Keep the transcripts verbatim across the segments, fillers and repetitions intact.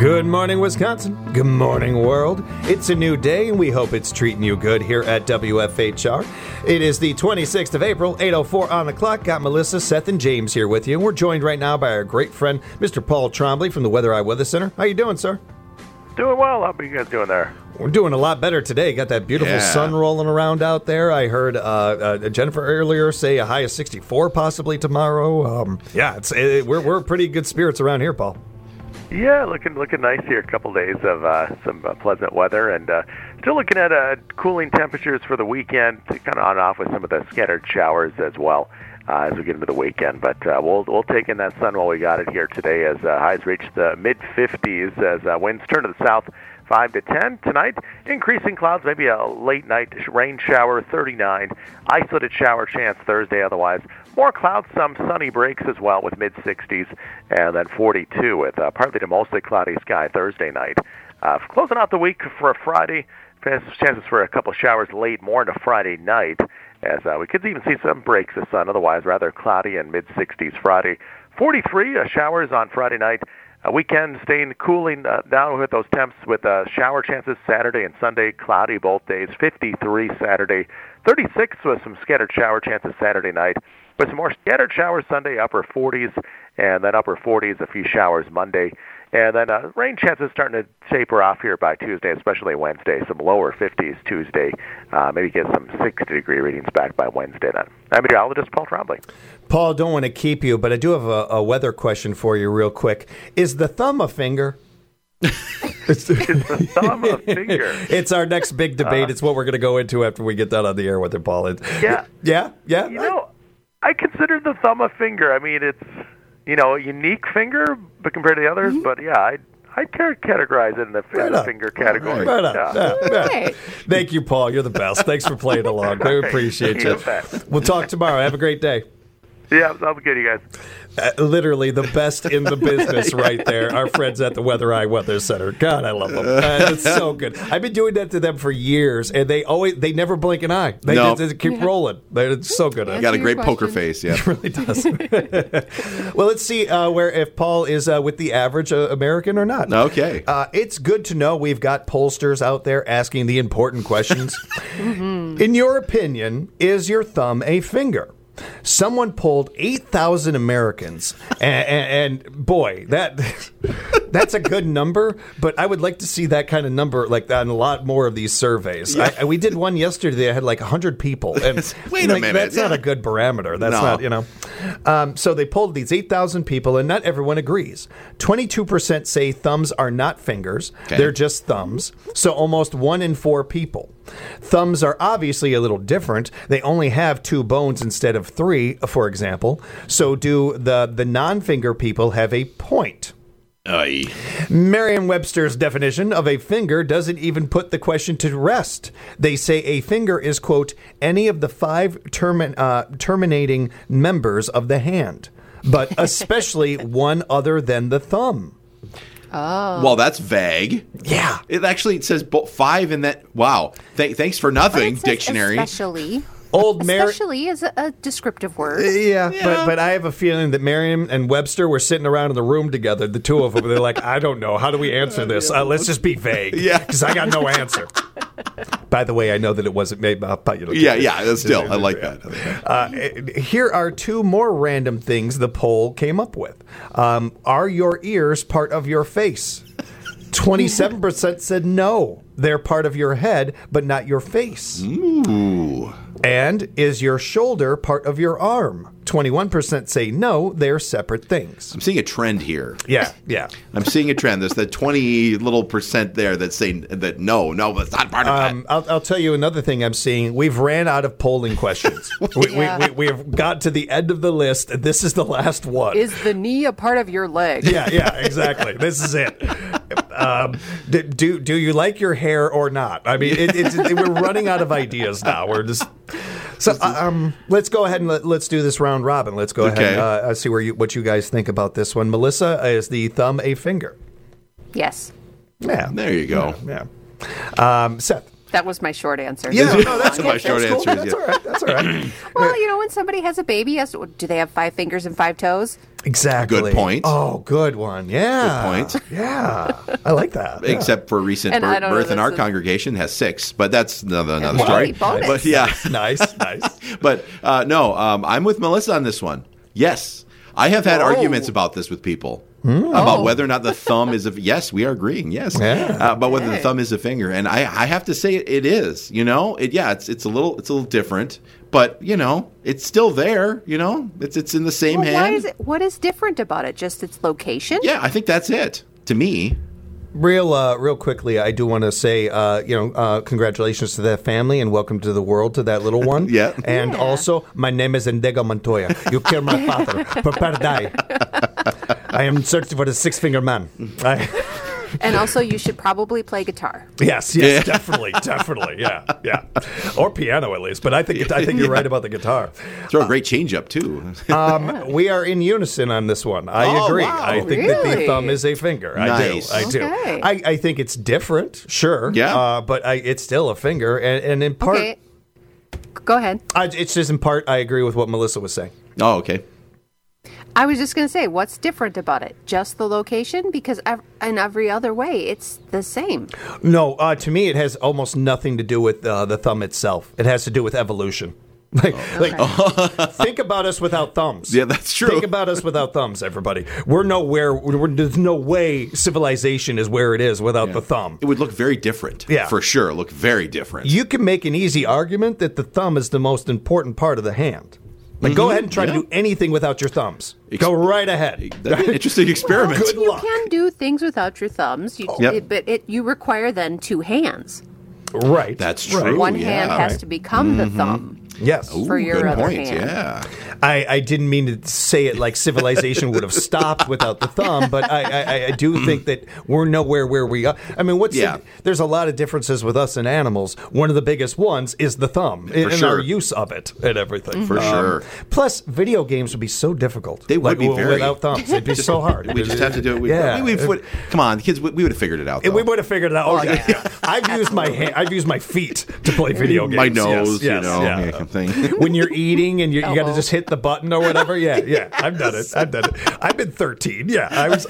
Good morning, Wisconsin. Good morning, world. It's a new day, and we hope it's treating you good here at W F H R. It is the twenty-sixth of April, eight oh four on the clock. Got Melissa, Seth, and James here with you. And we're joined right now by our great friend, Mister Paul Trombley from the Weather Eye Weather Center. How you doing, sir? Doing well. How are you guys doing there? We're doing a lot better today. Got that beautiful Yeah. sun rolling around out there. I heard uh, uh, Jennifer earlier say a high of sixty-four possibly tomorrow. Um, yeah, it's it, we're we're pretty good spirits around here, Paul. Yeah, looking looking nice here. A couple days of uh, some uh, pleasant weather, and uh, still looking at uh, cooling temperatures for the weekend. Kind of on and off with some of the scattered showers as well uh, as we get into the weekend. But uh, we'll we'll take in that sun while we got it here today, as uh, highs reach the mid fifties as uh, winds turn to the south. five to ten tonight. Increasing clouds, maybe a late night rain shower, thirty-nine. Isolated shower chance Thursday otherwise. More clouds, some sunny breaks as well with mid sixties. And then forty-two with uh, partly to mostly cloudy sky Thursday night. Uh, closing out the week for Friday, chances for a couple showers late more into Friday night. As uh, we could even see some breaks of sun, otherwise rather cloudy and mid sixties Friday. forty-three uh, showers on Friday night. A weekend staying cooling uh, down with those temps with uh, shower chances Saturday and Sunday, cloudy both days. fifty-three Saturday, thirty-six with some scattered shower chances Saturday night. With some more scattered showers Sunday, upper forties, and then upper forties, a few showers Monday. And then uh, rain chances starting to taper off here by Tuesday, especially Wednesday. Some lower fifties Tuesday. Uh, maybe get some sixty-degree readings back by Wednesday then. I'm meteorologist Paul Trombley. Paul, don't want to keep you, but I do have a, a weather question for you real quick. Is the thumb a finger? It's the thumb a finger. It's our next big debate. Uh, it's what we're going to go into after we get done on the air with it, Paul. It's, yeah. Yeah? Yeah? You know, I consider the thumb a finger. I mean, it's, you know, a unique finger but compared to the others, mm-hmm. but yeah, I I'd categorize it in the right finger category. Right on. Yeah. Yeah. Yeah. Yeah. Thank you, Paul. You're the best. Thanks for playing along. We appreciate you. We'll talk tomorrow. Have a great day. Yeah, sounds good, you guys. Uh, literally the best in the business right there. Our friends at the Weather Eye Weather Center. God, I love them. Uh, it's so good. I've been doing that to them for years, and they always they never blink an eye. They no. just, just keep rolling. It's so good. You got a great poker face, yeah. It really does. Well, let's see uh, where if Paul is uh, with the average uh, American or not. Okay. Uh, it's good to know we've got pollsters out there asking the important questions. Mm-hmm. In your opinion, is your thumb a finger? Someone polled eight thousand Americans, and, and, and boy, that that's a good number, but I would like to see that kind of number like that in a lot more of these surveys. Yeah. I, we did one yesterday that had like one hundred people. And Wait like, a minute. That's not a good parameter. That's no. not, you know. Um, so they polled these eight thousand people, and not everyone agrees. twenty-two percent say thumbs are not fingers. Okay. They're just thumbs. So almost one in four people. Thumbs are obviously a little different. They only have two bones instead of three, for example. So do the, the non-finger people have a point? Aye. Merriam-Webster's definition of a finger doesn't even put the question to rest. They say a finger is, quote, any of the five termi- uh, terminating members of the hand, but especially one other than the thumb. Oh. Well, that's vague. Yeah. It actually says bo- five in that. Wow. Th- thanks for nothing, dictionary. Especially. Old Mer- Especially is a, a descriptive word. Yeah, Yeah. But, but I have a feeling that Merriam and Webster were sitting around in the room together, the two of them. They're like, I don't know. How do we answer this? Uh, let's just be vague. Yeah. Because I got no answer. By the way, I know that it wasn't made by, but, you know. Yeah, yeah, still, I like that. Uh, here are two more random things the poll came up with. Um, are your ears part of your face? twenty-seven percent said no. They're part of your head, but not your face. Ooh. And is your shoulder part of your arm? twenty-one percent say no, they're separate things. I'm seeing a trend here. Yeah, yeah. I'm seeing a trend. There's the twenty little percent there that's saying that no, no, that's not part of um, that. I'll, I'll tell you another thing I'm seeing. We've ran out of polling questions. we, Yeah. we, we, we have got to the end of the list. This is the last one. Is the knee a part of your leg? Yeah, yeah, exactly. This is it. Um, do, do do you like your hair or not? I mean, it, it's it, we're running out of ideas now. We're just so um. Let's go ahead and let, let's do this round robin. Let's go Okay. ahead and uh, see where you what you guys think about this one. Melissa, is the thumb a finger? Yes. Yeah, There you go. Yeah. yeah. Um, Seth. That was my short answer. Yeah, no, that's My cool. short That's cool. answer is That's yeah. all right. That's all right. Well, you know, when somebody has a baby, has to, do they have five fingers and five toes? Exactly. Good point. Oh, good one. Yeah. Good point. Yeah. I like that. Yeah. Except for recent And I birth, don't know, birth in this our is- congregation has six, but that's another, another Hey, story. bonus. But yeah, Nice, nice. but uh, no, um, I'm with Melissa on this one. Yes, I have had Whoa. arguments about this with people about Oh. whether or not the thumb is a. Yes, we are agreeing. Yes, Yeah. uh, about whether the Okay. thumb is a finger, and I, I have to say it is. You know, it yeah, it's it's a little it's a little different, but you know, it's still there. You know, it's it's in the same Well, hand. why is it? What is different about it? Just its location? Yeah, I think that's it to me. Real, uh, real quickly, I do want to say, uh, you know, uh, congratulations to that family and welcome to the world to that little one. Yeah. And Yeah. also, my name is Endego Montoya. You killed my father. Prepare to die. I am searching for the six finger man. I, And also, you should probably play guitar. yes, yes, definitely, definitely, yeah, yeah, or piano at least. But I think I think you're right about the guitar. Throw a great change up too. Um, we are in unison on this one. I Oh, agree. wow. I think that the Really? thumb is a finger. I Nice. do. I do. Okay. I, I think it's different, sure. Yeah. Uh, but I, it's still a finger, and, and in part, Okay. Go ahead. I, it's just in part. I agree with what Melissa was saying. Oh, okay. I was just going to say, what's different about it? Just the location? Because ev- in every other way, it's the same. No, uh, to me, it has almost nothing to do with uh, the thumb itself. It has to do with evolution. Like, like think about us without thumbs. Yeah, that's true. Think about us without thumbs, everybody. We're nowhere. We're, there's no way civilization is where it is without the thumb. It would look very different. Yeah. For sure. Look very different. You can make an easy argument that the thumb is the most important part of the hand. Like, go ahead and try yeah. to do anything without your thumbs. Ex- Go right ahead. That'd be an interesting experiment. Good You luck. can do things without your thumbs, you, Yep. it, but it, you require then two hands. Right. That's Right. true. One yeah. hand has Right. to become the thumb. Yes. for your Good other point. hand. Yeah. I, I didn't mean to say it like civilization would have stopped without the thumb, but I, I, I do think that we're nowhere where we are. I mean, what's Yeah. the, there's a lot of differences with us and animals. One of the biggest ones is the thumb and sure. our use of it and everything. For sure. Plus, video games would be so difficult. They would like, be w- very- without thumbs. It'd be so hard. We just have to do it. We, Yeah. we, we would, come on, the kids, we, we would have figured it out. And Though. we would have figured it out. Oh, yeah. yeah. I've used my hand, I've used my feet to play video games. My Yes, nose, yes, you know, yeah. yeah, kind of thing. When you're eating and you, you got to Elbow. just hit the button or whatever. Yeah, yeah. I've done it. I've done it. I've been thirteen. Yeah, I was.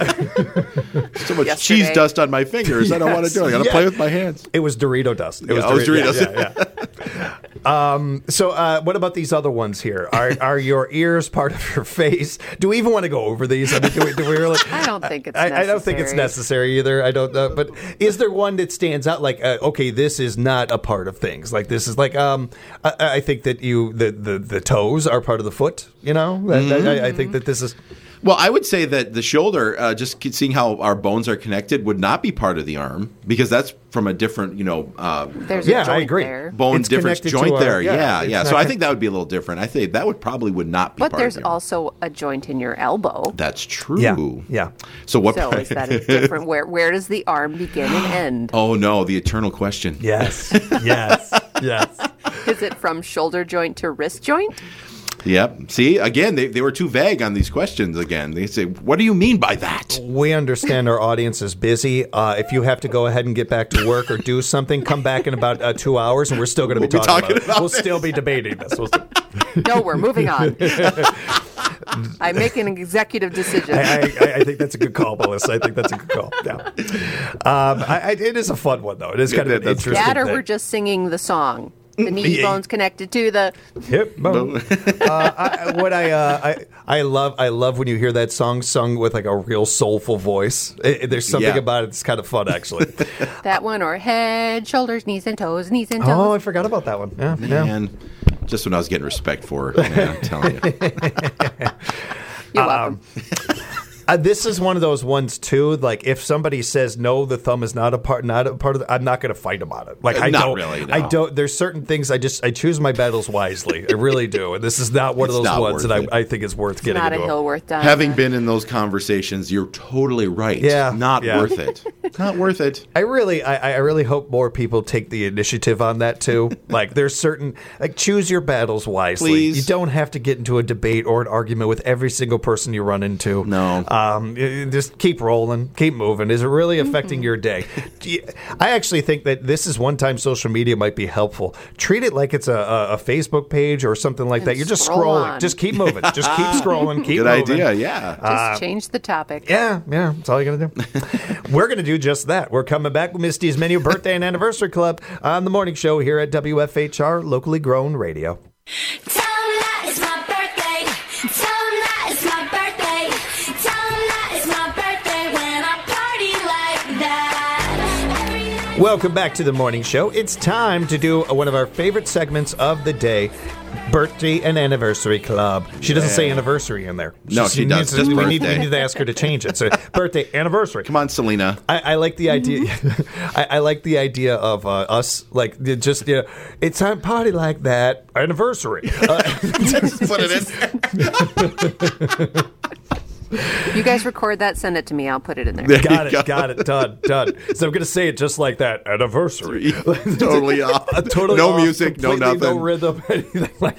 So much Yesterday. cheese dust on my fingers. I don't want to do it. I got to Yeah. play with my hands. It was Dorito dust. It was, Yeah, it was Doritos. Yeah, yeah, yeah. um, so, uh, what about these other ones here? Are are your ears part of your face? Do we even want to go over these? I mean, do we, do we really? I don't think it's I, I don't think it's necessary either. I don't know. But is there one that stands out? Like, uh, okay, this is not a part of things. Like, this is like, um, I, I think that you the, the the toes are part of the foot. You know, Mm-hmm. I, I, I think that this is. Well, I would say that the shoulder, uh, just seeing how our bones are connected, would not be part of the arm because that's from a different, you know, uh, There's Yeah, a I joint agree. there. bone It's difference connected to joint our- there. yeah, Yeah, it's yeah. not So I con- think that would be a little different. I think that would probably would not be But part there's of the arm. also a joint in your elbow. That's true. Yeah, yeah. So what? So is that a different? Where where does the arm begin and end? Oh no, the eternal question. Yes, yes, yes. Is it from shoulder joint to wrist joint? Yep. See, again, they, they were too vague on these questions. Again, they say, "What do you mean by that?" We understand our audience is busy. Uh, if you have to go ahead and get back to work or do something, come back in about uh, two hours, and we're still going to be, We'll be talking, talking about it. about We'll this. still be debating this. We'll st- No, we're moving on. I'm making an executive decision. I, I, I think that's a good call, Melissa. I think that's a good call. Yeah. Um, I, I, it is a fun one, though. It is kind Yeah, of an that's good. interesting That or thing. we're just singing the song. The knee Yeah. bone's connected to the. Hip bone. uh, I, what I, uh, I I love I love when you hear that song sung with like a real soulful voice. It, it- there's something Yeah. about it that's kind of fun, actually. That one or head, shoulders, knees and toes, knees and toes. Oh, I forgot about that one. Yeah, yeah. And just when I was getting respect for it, man, I'm telling you. You're welcome. Uh, this is one of those ones too. Like if somebody says no, the thumb is not a part, not a part of. The, I'm not going to fight about it. Like I Not don't. really, no. I don't. There's certain things I just I choose my battles wisely. I really do. And this is not one It's of those not ones that worth I, it. I think is worth It's getting not a into. hill worth dying. Having on. been in those conversations, you're totally right. Yeah, Not yeah. worth it. Not worth it. I really, I, I really hope more people take the initiative on that too. Like, there's certain, like, choose your battles wisely. Please. You don't have to get into a debate or an argument with every single person you run into. No. Um, y- y- just keep rolling, keep moving. Is it really affecting your day? Do you- I actually think that this is one time social media might be helpful. Treat it like it's a, a, a Facebook page or something like And that. You're just scroll scrolling. on. Just keep moving. Just keep scrolling. Keep Good moving. idea, yeah. Just change the topic. Yeah, yeah, that's all you got to do. We're going to do just that. We're coming back with Misty's Menu Birthday and Anniversary Club on the morning show here at W F H R, locally grown radio. Tell 'em that it's my birthday. Tell 'em that it's my birthday. Tell 'em that it's my birthday when I party like that. Every night. Welcome back to the morning show. It's time to do one of our favorite segments of the day. Birthday and Anniversary Club. She doesn't say anniversary in there. No, she does. needs to- Just we, need, we birthday. need to ask her to change it. So birthday, anniversary. Come on, Selena. I, I like the idea. I, I like the idea of uh, us, like just you know, it's a party like that anniversary. Uh, Put it in. You guys record that, send it to me. I'll put it in there. got you it, got it, done, done. So I'm gonna say it just like that anniversary. Totally off. Uh, totally no off, music, no completely nothing. no rhythm, anything like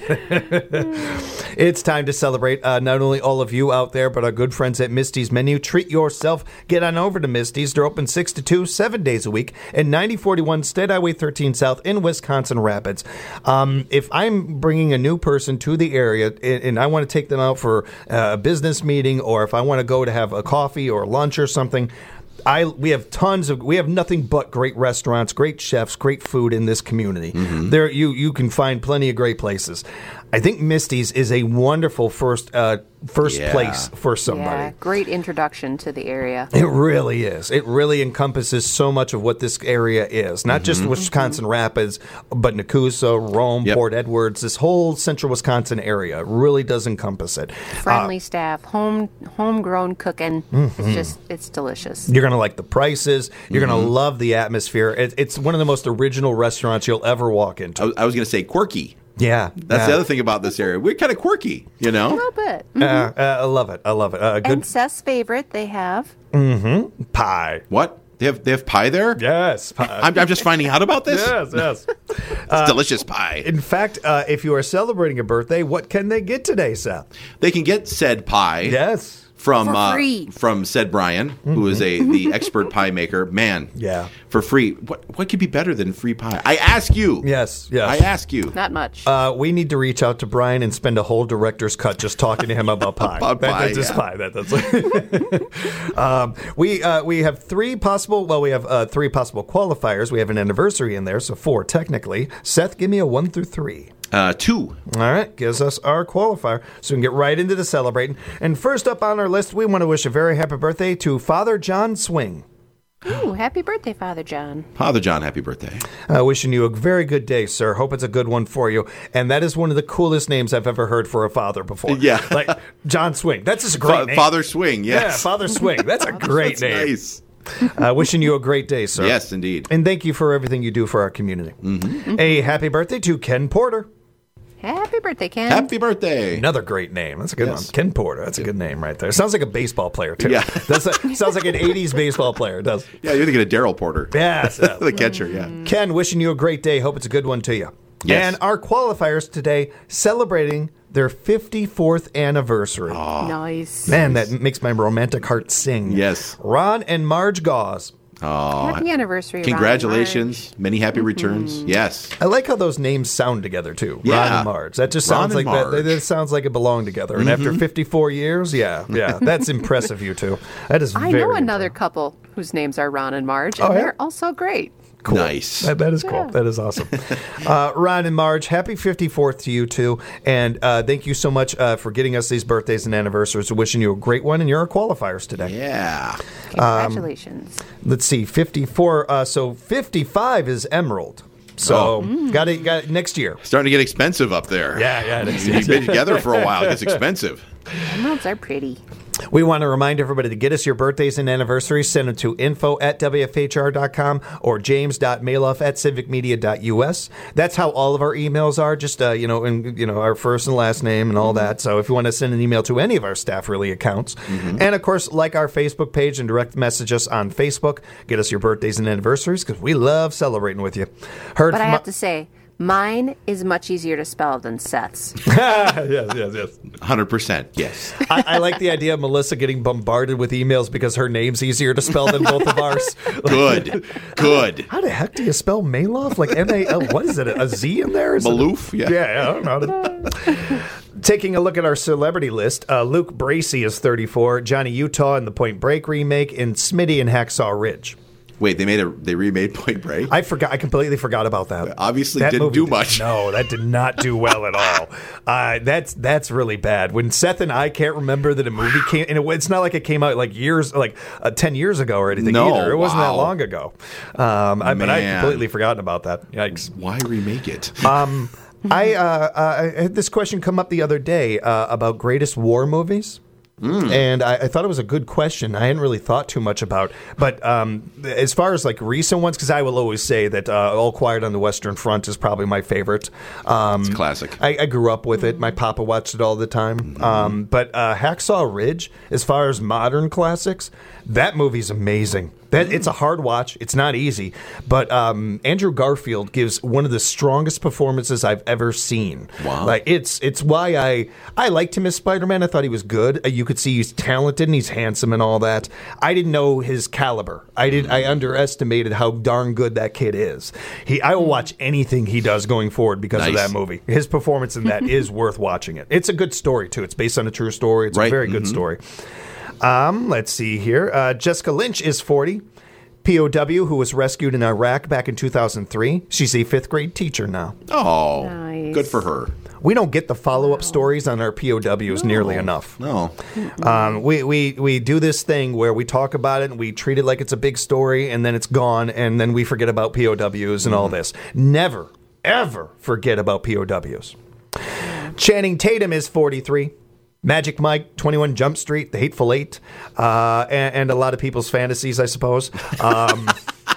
that. It's time to celebrate uh, not only all of you out there, but our good friends at Misty's Menu. Treat yourself. Get on over to Misty's. They're open six to two, seven days a week, at ninety forty-one State Highway thirteen South in Wisconsin Rapids. Um, if I'm bringing a new person to the area and, and I want to take them out for uh, a business meeting, or if I want to go to have a coffee or lunch or something, I we have tons of we have nothing but great restaurants, great chefs, great food in this community. Mm-hmm. There you you can find plenty of great places. I think Misty's is a wonderful first uh, first Yeah. place for somebody. Yeah, great introduction to the area. It really is. It really encompasses so much of what this area is. Not just Mm-hmm. Wisconsin Rapids, but Nakusa, Rome, Yep. Port Edwards. This whole central Wisconsin area really does encompass it. Friendly staff, home homegrown cooking. Mm-hmm. It's just it's delicious. You're going to like the prices. You're going Mm-hmm. to love the atmosphere. It, it's one of the most original restaurants you'll ever walk into. I was, I was going to say quirky. Yeah. That's yeah. the other thing about this area. We're kind of quirky, you A know? little bit. Uh, uh, I love it. I love it. Uh, good And Seth's favorite, they have. pie. What? They have they have pie there? Yes. Pie. I'm, I'm just finding out about this. yes, yes. It's delicious pie. In fact, uh, if you are celebrating a birthday, what can they get today, Seth? They can get said pie Yes. from For uh, free. from said Brian, who is a the expert pie maker. Man, Yeah. for free. What what could be better than free pie? I ask you. Yes, yes. I ask you. Not much. Uh, we need to reach out to Brian and spend a whole director's cut just talking to him about pie. About That- pie, that's just yeah. pie. That, that's um, we uh, we have three possible. Well, we have uh, three possible qualifiers. We have an anniversary in there, so four technically. Seth, give me a one through three. Uh, two. All right, gives us our qualifier, so we can get right into the celebrating. And first up on our list, we want to wish a very happy birthday to Father John Swing. Ooh, happy birthday, Father John. Father John, happy birthday. Uh, wishing you a very good day, sir. Hope it's a good one for you. And that is one of the coolest names I've ever heard for a father before. Yeah. Like John Swing. That's just a great Fa- name. Father Swing, Yeah, yes. Father Swing. That's a great That's name. nice. Uh, wishing you a great day, sir. Yes, indeed. And thank you for everything you do for our community. Mm-hmm. A happy birthday to Ken Porter. Happy birthday, Ken. Happy birthday. Another great name. That's a good Yes. one. Ken Porter. That's a good name right there. Sounds like a baseball player, too. Yeah. That's a, sounds like an eighties baseball player. It does. Yeah, you're thinking of Daryl Porter. Yes. The catcher, yeah. Ken, wishing you a great day. Hope it's a good one to you. Yes. And our qualifiers today celebrating their fifty-fourth anniversary. Nice. Man, that makes my romantic heart sing. Yes. Ron and Marge Gauze. Oh, Happy anniversary, Ron and congratulations. Many happy Mm-hmm. returns. Yes. I like how those names sound together too. Ron Yeah. and Marge. That just Ron sounds and like that, Marge. that sounds like it belonged together. And after fifty-four years, yeah, yeah, that's impressive. You two. That is. I very know another impressive. couple whose names are Ron and Marge, and Oh, yeah? they're also great. Cool. Nice. That, that is cool. Yeah. That is awesome. uh, Ron and Marge, happy fifty-fourth to you two. And uh, thank you so much uh, for getting us these birthdays and anniversaries. Wishing you a great one. And you're our qualifiers today. Yeah. Congratulations. Let's see. fifty-four. Uh, so fifty-five is Emerald. So Oh. got it, got it next year. Starting to get expensive up there. Yeah, yeah, it is. You've been together for a while. It gets expensive. Emeralds are pretty. We want to remind everybody to get us your birthdays and anniversaries. Send them to info at w f h r dot com or james.maloff at civicmedia.us. That's how all of our emails are, just, uh, you know, and, you know, our first and last name and all that. So if you want to send an email to any of our staff really accounts. Mm-hmm. And, of course, like our Facebook page and direct message us on Facebook. Get us your birthdays and anniversaries because we love celebrating with you. Heard But I from have to say, mine is much easier to spell than Seth's. yes, yes, yes. one hundred percent, yes. I, I like the idea of Melissa getting bombarded with emails because her name's easier to spell than both of ours. Good, good. How the heck do you spell Maloff? Like M A L, what is it, a Z in there? Is it a- Maloof, yeah. Yeah, I don't know. Taking a look at our celebrity list, uh, Luke Bracey is thirty-four, Johnny Utah in the Point Break remake, and Smitty in Hacksaw Ridge. Wait, they made a they remade Point Break? I forgot. I completely forgot about that. Obviously That didn't movie do did- much. No, that did not do well at all. Uh, that's that's really bad. When Seth and I can't remember that a movie came, and it, it's not like it came out like years, like uh, ten years ago or anything No, either. It wasn't wow. that long ago. Um, I, but I Man. completely forgotten about that. Yikes. Why remake it? Um, I, uh, uh, I had this question come up the other day uh, about greatest war movies. Mm. And I, I thought it was a good question. I hadn't really thought too much about, but um, as far as like recent ones, because I will always say that uh, All Quiet on the Western Front is probably my favorite. Um, It's a classic. I, I grew up with it. My papa watched it all the time. Mm-hmm. Um, but uh, Hacksaw Ridge, as far as modern classics, that movie's amazing. That it's a hard watch. It's not easy, but um, Andrew Garfield gives one of the strongest performances I've ever seen. Wow! Like it's it's why I I liked him as Spider-Man. I thought he was good. Uh, You could see he's talented and he's handsome and all that. I didn't know his caliber. I did. I underestimated how darn good that kid is. He I will watch anything he does going forward because Nice. of that movie. His performance in that is worth watching it. It's a good story too. It's based on a true story. It's Right. a very good Mhm. story. Um, let's see here. Uh, Jessica Lynch is forty. P O W who was rescued in Iraq back in two thousand three. She's a fifth grade teacher now. Oh, Nice. good for her. We don't get the follow-up stories on our P O Ws nearly enough. No. Um, we, we, we do this thing where we talk about it and we treat it like it's a big story and then it's gone and then we forget about P O Ws and all this. Never, ever forget about P O Ws. Channing Tatum is forty-three. Magic Mike, twenty-one Jump Street, The Hateful Eight, uh, and, and a lot of people's fantasies, I suppose. Um,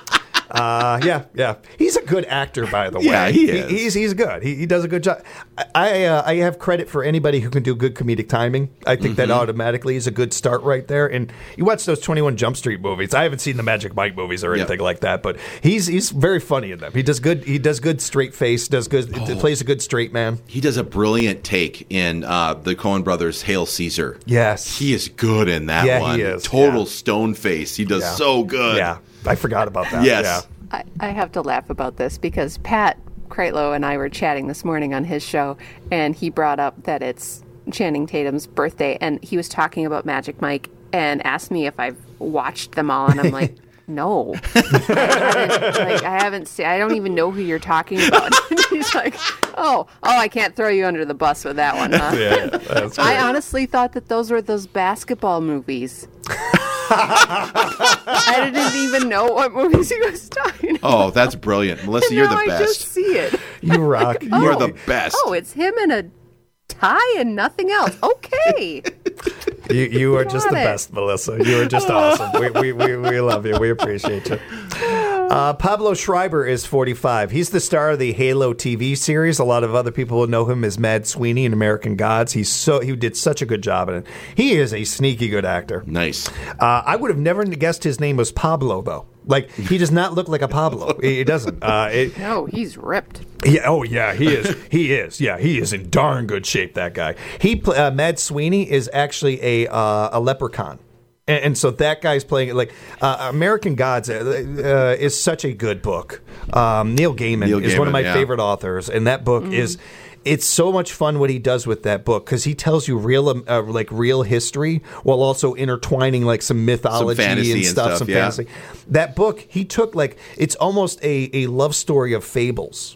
uh, yeah, yeah. He's a good actor, by the way. Yeah, he is. he's he's good. He, he does a good job. I I, uh, I have credit for anybody who can do good comedic timing. I think that automatically is a good start right there. And you watch those twenty-one Jump Street movies. I haven't seen the Magic Mike movies or anything Yeah. like that, but he's he's very funny in them. He does good. He does good straight face. Does good. Oh. Plays a good straight man. He does a brilliant take in uh, the Coen Brothers' Hail Caesar. Yes. He is good in that Yeah, one. he is. Total Yeah. stone face. He does Yeah. so good. Yeah, I forgot about that. Yes. Yeah. I, I have to laugh about this because Pat Kreitlow and I were chatting this morning on his show, and he brought up that it's Channing Tatum's birthday, and he was talking about Magic Mike and asked me if I've watched them all, and I'm like, no. I haven't, like, I haven't seen, I don't even know who you're talking about. And he's like, oh, oh, I can't throw you under the bus with that one, huh? Yeah, that's I great. honestly thought that those were those basketball movies. I didn't even know what movies he was talking about. Oh, that's brilliant. Melissa, And you're now the I best. just see it. You rock. You're Oh. the best. Oh, it's him in a tie and nothing else. Okay. You, you are just the Got it. best, Melissa. You are just awesome. We, we, we, we love you. We appreciate you. Uh, Pablo Schreiber is forty-five. He's the star of the Halo T V series. A lot of other people will know him as Mad Sweeney in American Gods. He's so he did such a good job in it. He is a sneaky good actor. Nice. Uh, I would have never guessed his name was Pablo, though. Like, he does not look like a Pablo. He he doesn't. Uh, it, No, he's ripped. Yeah, oh yeah, he is. He is. Yeah, he is in darn good shape. That guy. He pl- uh, Mad Sweeney is actually a uh, a leprechaun, and, and so that guy's playing it like uh, American Gods uh, uh, is such a good book. Um, Neil Gaiman Neil is one of Gaiman, my yeah. favorite authors, and that book is. It's so much fun what he does with that book because he tells you real, um, uh, like real history while also intertwining like some mythology fantasy and and stuff, stuff, some yeah. fantasy. That book he took like it's almost a, a love story of fables.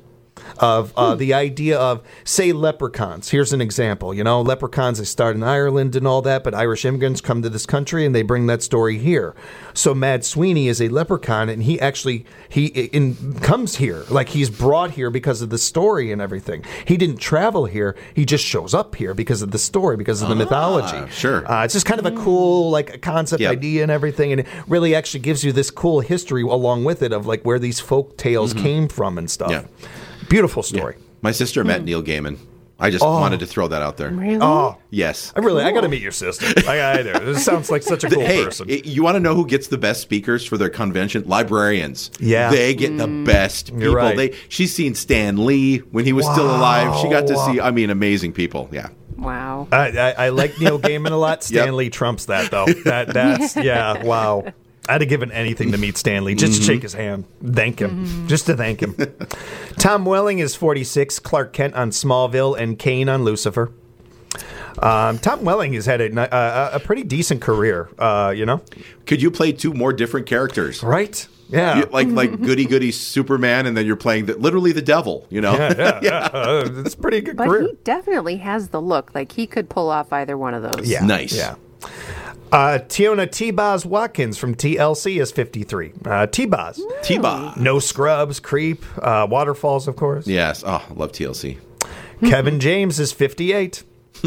of uh, the idea of, say, leprechauns. Here's an example. You know, leprechauns, they start in Ireland and all that, but Irish immigrants come to this country and they bring that story here. So Mad Sweeney is a leprechaun, and he actually he in, comes here. Like, he's brought here because of the story and everything. He didn't travel here. He just shows up here because of the story, because of the Ah, mythology. sure. Uh, it's just kind of a cool, like, concept Yep. idea and everything, and it really actually gives you this cool history along with it of, like, where these folk tales came from and stuff. Yeah. Beautiful story. My sister met Neil Gaiman. I just wanted to throw that out there. Really? Oh, Yes. I really, I got to meet your sister. I, I do. This sounds like such a cool Hey, person. it- you want to know who gets the best speakers for their convention? Librarians. Yeah. They get the best people. You're right. They, she's seen Stan Lee when he was still alive. She got to Wow. see, I mean, amazing people. Yeah. Wow. I, I, I like Neil Gaiman a lot. Stan Yep. Lee trumps that, though. That That's, yeah, wow. I'd have given anything to meet Stan Lee, just to shake his hand, thank him, just to thank him. Tom Welling is forty-six, Clark Kent on Smallville, and Kane on Lucifer. Um, Tom Welling has had a, a, a pretty decent career, uh, you know? Could you play two more different characters? Right? Yeah. You- like like goody goody Superman, and then you're playing the, literally the devil, you know? yeah, yeah, yeah. Uh, it's a pretty good But career. he definitely has the look. Like, he could pull off either one of those. Yeah. Nice. Yeah. Uh, Tiona T-Boz Watkins from T L C is fifty-three. Uh, T-Boz. T-Boz. No Scrubs, Creep, uh, Waterfalls, of course. Yes. Oh, I love T L C. Kevin James is fifty-eight.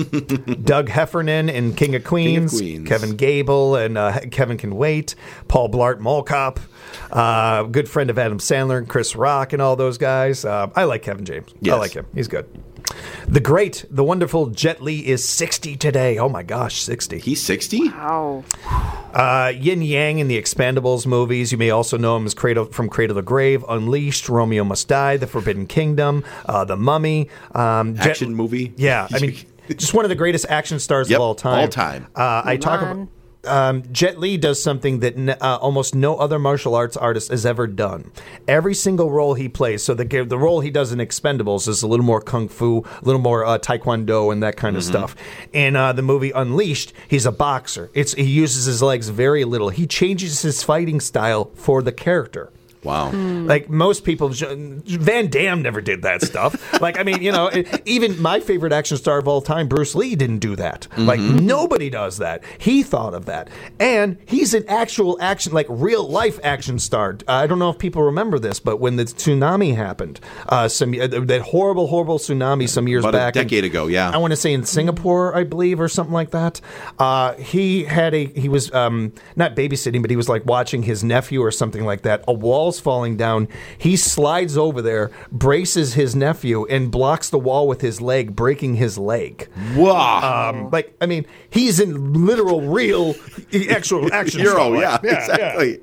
Doug Heffernan in King of Queens. Queens. Kevin Gable and uh, Kevin Can Wait. Paul Blart Mall Cop. Uh, good friend of Adam Sandler and Chris Rock and all those guys. Uh, I like Kevin James. I Yes. like him. He's good. The great, the wonderful Jet Li is sixty today. Oh my gosh, sixty. He's sixty? Wow. Uh, Yin Yang in the Expendables movies. You may also know him as Cradle from Cradle to Grave, Unleashed, Romeo Must Die, The Forbidden Kingdom, uh, The Mummy. Um, Jet- Action movie? Yeah, I mean, just one of the greatest action stars Yep, of all time. all time. Uh, I talk about. Mulan. Um, Jet Li does something that n- uh, almost no other martial arts artist has ever done. Every single role he plays, so the the role he does in Expendables is a little more kung fu, a little more uh, taekwondo, and that kind of stuff. In uh, the movie Unleashed, he's a boxer. It's he uses his legs very little. He changes his fighting style for the character. Wow. Like most people, Van Damme never did that stuff. Like, I mean, you know, it, even my favorite action star of all time, Bruce Lee, didn't do that. Like, nobody does that. He thought of that. And he's an actual action, like real life action star. I don't know if people remember this, but when the tsunami happened, uh, some uh, that horrible, horrible tsunami some years About back. a decade ago, yeah. I want to say in Singapore, I believe, or something like that. Uh, he had a, he was um, not babysitting, but he was like watching his nephew or something like that. A wall's falling down. He slides over there, braces his nephew, and blocks the wall with his leg, breaking his leg. Wow. Um, like, I mean, he's in literal, real, actual action. Hero, star. yeah, yeah, exactly.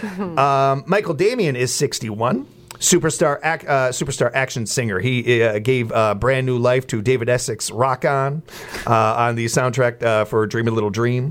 Um, Michael Damian is sixty-one. Superstar, ac- uh, superstar action singer. He uh, gave uh, brand new life to David Essex "Rock On" uh, on the soundtrack uh, for "Dream a Little Dream."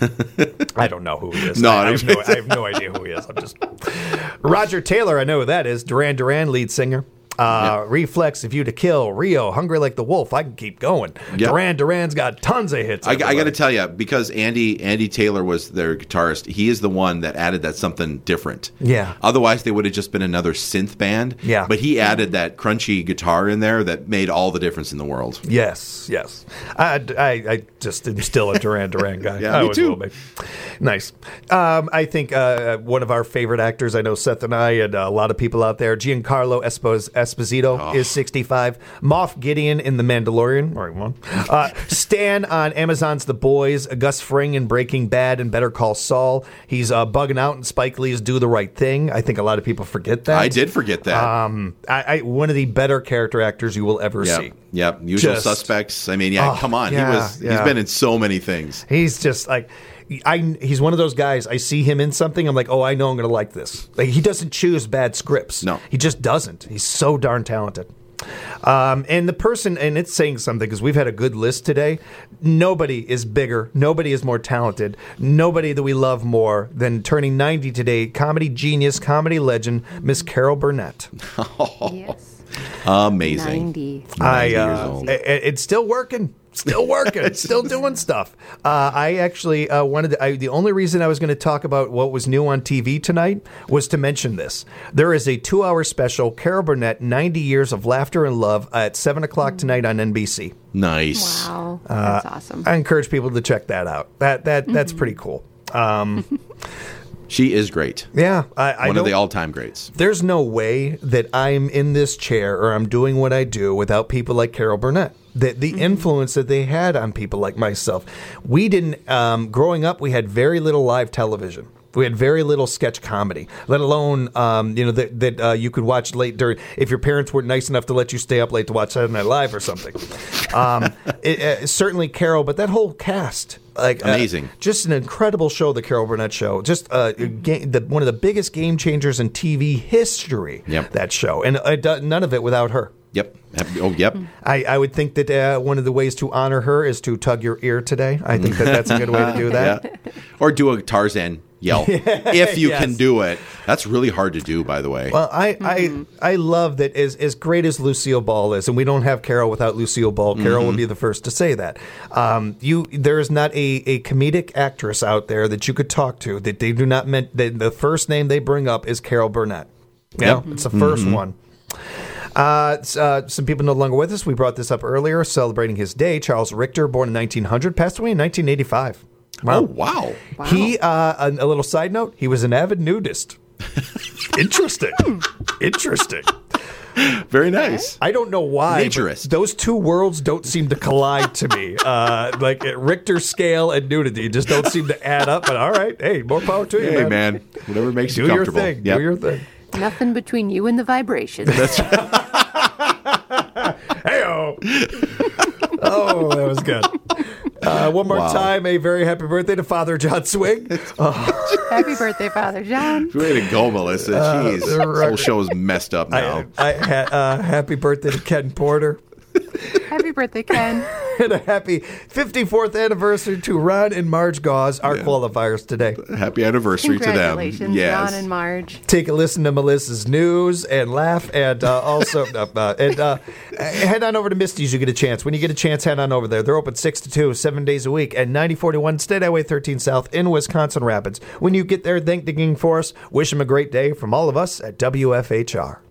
I don't know who he is. No, I, I, I have no, I have no idea who he is. I'm just Roger Taylor. I know who that is. Duran Duran lead singer. Uh, Reflex, If You to Kill, Rio, Hungry Like the Wolf. I can keep going. Yep. Duran Duran's got tons of hits. I, I got to everybody. tell you, because Andy Andy Taylor was their guitarist, he is the one that added that something different. Yeah. Otherwise, they would have just been another synth band. Yeah. But he added that crunchy guitar in there that made all the difference in the world. Yes, yes. I, I, I just am still a Duran Duran guy. Yeah, I me always too. will be. Nice. Um, I think uh, one of our favorite actors, I know Seth and I and a lot of people out there, Giancarlo Espos- Esposito Oh. is sixty-five. Moff Gideon in The Mandalorian. All right, one. Uh, Stan on Amazon's The Boys. Gus Fring in Breaking Bad and Better Call Saul. He's uh, bugging out in Spike Lee's Do the Right Thing. I think a lot of people forget that. I did forget that. Um, I, I, one of the better character actors you will ever yep. see. Yep. Usual Just- Suspects. I mean, yeah, Oh, come on. yeah, he was yeah. he's been in so many things. He's just like, I. He's one of those guys. I see him in something. I'm like, oh, I know I'm going to like this. Like he doesn't choose bad scripts. No. he just doesn't. He's so darn talented. Um, and the person, and it's saying something because we've had a good list today. Nobody is bigger. Nobody is more talented. Nobody that we love more than turning ninety today. Comedy genius, comedy legend, Miss Carol Burnett. Yes. Amazing. ninety. I, years uh, old. i- i- it's still working. Still working, still doing stuff. Uh, I actually uh, wanted to, I, the only reason I was going to talk about what was new on T V tonight was to mention this. There is a two-hour special, Carol Burnett, ninety Years of Laughter and Love, at seven o'clock tonight on N B C. Nice. Wow, that's awesome. I encourage people to check that out. That that That's pretty cool. Um, She is great. yeah. I, I One don't- of the all-time greats. There's no way that I'm in this chair or I'm doing what I do without people like Carol Burnett. The, the influence that they had on people like myself. We didn't, um, growing up, we had very little live television. We had very little sketch comedy, let alone, um, you know, that, that uh, you could watch late during, if your parents weren't nice enough to let you stay up late to watch Saturday Night Live or something. Um, it, uh, certainly Carol, but that whole cast. Like, Amazing. Uh, just an incredible show, the Carol Burnett Show. Just uh, a ga- the, one of the biggest game changers in T V history, Yep. that show. And uh, do- none of it without her. Yep. Oh, yep. I, I would think that uh, one of the ways to honor her is to tug your ear today. I think that that's a good way to do that. Yeah. Or do a Tarzan yell if you Yes. can do it. That's really hard to do, by the way. Well, I, I I love that as as great as Lucille Ball is, and we don't have Carol without Lucille Ball. Carol would be the first to say that. Um, you there is not a, a comedic actress out there that you could talk to that they do not meant that the first name they bring up is Carol Burnett. Yeah, Yep. it's the 1st one. Uh, s- uh, some people no longer with us. We brought this up earlier. Celebrating his day, Charles Richter, born in nineteen hundred, passed away in nineteen eighty-five. Oh, wow. He, uh, a, a little side note, he was an avid nudist. Interesting. Interesting. Very nice. I don't know why. but Naturist. Those two worlds don't seem to collide to me. Uh, like uh, Richter scale and nudity just don't seem to add up. But all right, hey, more power to you, Hey, man. man. Whatever makes Do you your comfortable. thing. Yep. Do your thing. Nothing between you and the vibrations. Hey-o. Oh, that was good. Uh, one more Wow. time, a very happy birthday to Father John Swing. Happy birthday, Father John. Way to go, Melissa. Jeez. This whole show is messed up now. I, I ha- uh, happy birthday to Ken Porter. Happy birthday, Ken. And a happy fifty-fourth anniversary to Ron and Marge Gauze, our qualifiers today. Happy anniversary to them. Congratulations, Yes. Ron and Marge. Take a listen to Melissa's news and laugh, and uh, also uh, uh, and uh, head on over to Misty's. You get a chance. When you get a chance, head on over there. They're open six to two, seven days a week, at ninety forty-one State Highway thirteen South in Wisconsin Rapids. When you get there, thank the gang for us. Wish them a great day from all of us at W F H R.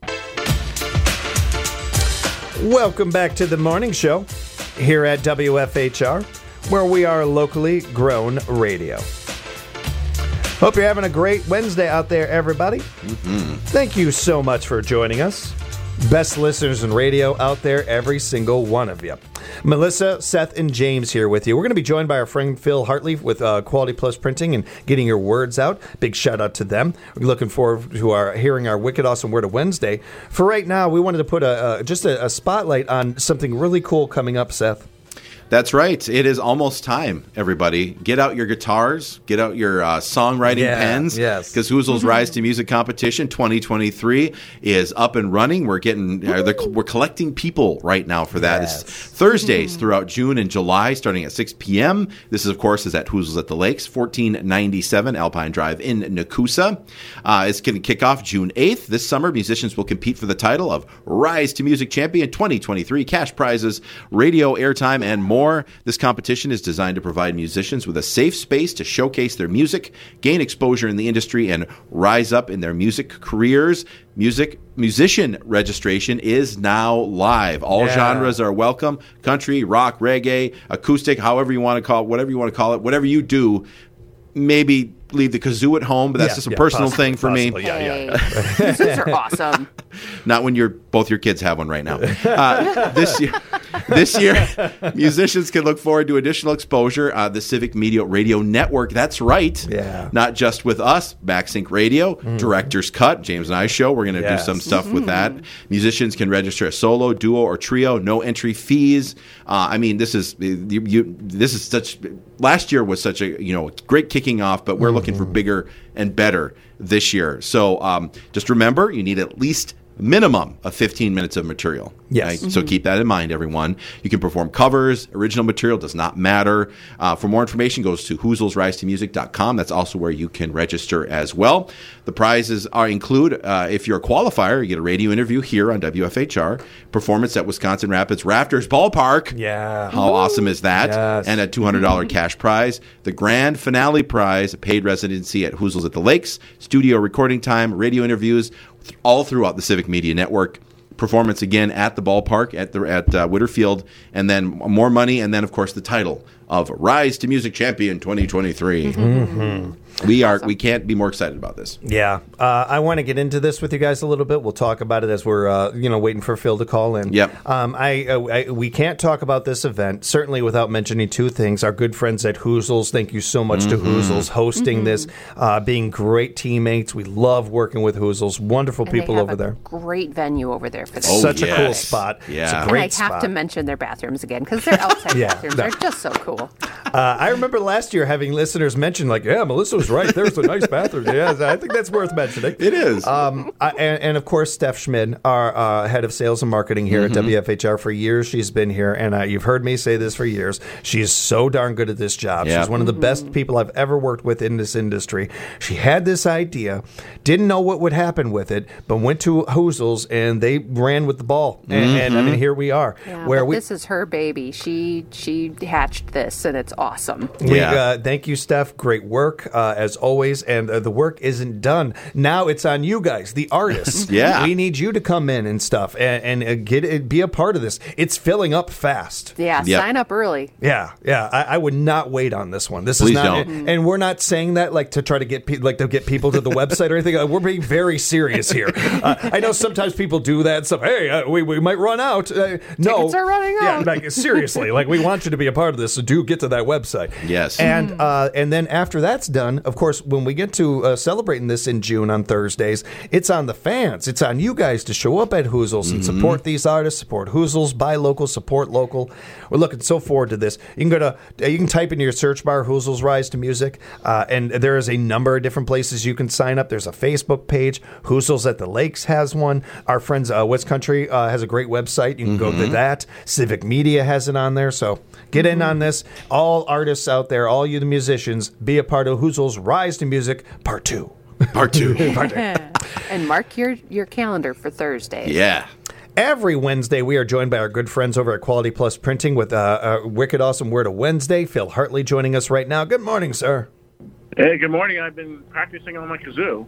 Welcome back to the morning show here at W F H R, where we are locally grown radio. Hope you're having a great Wednesday out there, everybody. Mm-hmm. Thank you so much for joining us. Best listeners in radio out there, every single one of you. Melissa, Seth, and James here with you. We're going to be joined by our friend Phil Hartley with uh, Quality Plus Printing and getting your words out. Big shout out to them. We're looking forward to our hearing our Wicked Awesome Word of Wednesday. For right now, we wanted to put a, a just a, a spotlight on something really cool coming up, Seth. That's right. It is almost time, everybody. Get out your guitars. Get out your uh, songwriting Yeah, pens. yes. Because Hoozle's Rise to Music Competition twenty twenty-three is up and running. We're getting, uh, the- we're collecting people right now for that. Yes. It's Thursdays throughout June and July, starting at six p.m. This is, of course, is at Hoozle's at the Lakes, fourteen ninety-seven Alpine Drive in Nakusa. Uh, it's going to kick off June eighth. This summer, musicians will compete for the title of Rise to Music Champion twenty twenty-three, cash prizes, radio airtime, and more. This competition is designed to provide musicians with a safe space to showcase their music, gain exposure in the industry, and rise up in their music careers. Music musician registration is now live. All Yeah. genres are welcome: country, rock, reggae, acoustic, however you want to call it, whatever you want to call it, whatever you do. Maybe leave the kazoo at home, but that's Yeah, just a yeah, personal possibly, thing for possibly, me. Yeah, yeah. Hey, those are awesome. Not when you're both your kids have one right now. Uh, this year, this year, musicians can look forward to additional exposure. Uh, the Civic Media Radio Network. That's right. Yeah. Not just with us, MaxSync Radio, Director's Cut, James and I show. We're going to Yes. do some stuff with that. Musicians can register a solo, duo, or trio. No entry fees. Uh, I mean, this is you, you. This is such. Last year was such a you know great kicking off, but we're looking for bigger and better this year. So um, just remember, you need at least minimum of fifteen minutes of material. Yes. Right? So keep that in mind, everyone. You can perform covers, original material does not matter. Uh, for more information, goes to hoozles rise to music dot com. That's also where you can register as well. The prizes are include, uh, if you're a qualifier, you get a radio interview here on W F H R, performance at Wisconsin Rapids Rafters Ballpark. Yeah. How awesome is that? Yes. And a two hundred dollars cash prize. The grand finale prize, a paid residency at Hoozles at the Lakes, studio recording time, radio interviews, th- all throughout the Civic Media Network. Performance again at the ballpark at the at uh, Whitterfield, and then more money, and then of course the title of Rise to Music Champion twenty twenty-three. Mm-hmm. We are we can't be more excited about this. Yeah, uh, I want to get into this with you guys a little bit. We'll talk about it as we're uh, you know waiting for Phil to call in. Yep. Um, I, uh, I we can't talk about this event certainly without mentioning two things. Our good friends at Hoozles, thank you so much Mm-hmm. to Hoozles hosting Mm-hmm. this, uh, being great teammates. We love working with Hoozles. Wonderful And people they have over a there. Great venue over there for this. Oh, Such a cool yes. spot. Yeah. It's a And great and I have spot. to mention their bathrooms again because their outside Yeah, bathrooms no. are just so cool. Uh, I remember last year having listeners mention, like, yeah, Melissa was right. There's a nice bathroom. Yeah, I think that's worth mentioning. It is. Um, I, and, and of course, Steph Schmid, our uh, head of sales and marketing here Mm-hmm. at W F H R for years. She's been here, and uh, you've heard me say this for years. She's so darn good at this job. Yeah. She's one of the best people I've ever worked with in this industry. She had this idea, didn't know what would happen with it, but went to Hoozles, and they ran with the ball. And, and I Mm-hmm. mean, here we are. Yeah, where but we, this is her baby. She she hatched this, and it's awesome. We, Yeah. uh, thank you, Steph. Great work, uh, as always. And uh, the work isn't done. Now it's on you guys, the artists. Yeah. We need you to come in and stuff and, and uh, get it, be a part of this. It's filling up fast. Yeah, Yep. sign up early. Yeah, yeah. I, I would not wait on this one. This Please is not, don't. and, and we're not saying that like to try to get pe- like to get people to the website or anything. Uh, We're being very serious here. Uh, I know sometimes people do that stuff. Hey, uh, we, we might run out. Uh, no, Tickets are running Yeah, out. like seriously, like we want you to be a part of this. So do get to that website. Yes. and uh, and then after that's done, of course, when we get to uh, celebrating this in June on Thursdays, it's on the fans. It's on you guys to show up at Hoozles and support these artists, support Hoozles, buy local, support local. We're looking so forward to this. You can go to, uh, you can type in your search bar Hoozles Rise to Music, uh, and there is a number of different places you can sign up. There's a Facebook page. Hoozles at the Lakes has one. Our friends uh, West Country uh, has a great website. You can go to that. Civic Media has it on there. So get in on this. All artists out there, all you the musicians, be a part of Hoozles Rise to Music Part Two. Part two. And mark your, your calendar for Thursday. Yeah. Every Wednesday, we are joined by our good friends over at Quality Plus Printing with uh, a wicked awesome Word of Wednesday. Phil Hartley joining us right now. Good morning, sir. Hey, good morning. I've been practicing on my kazoo.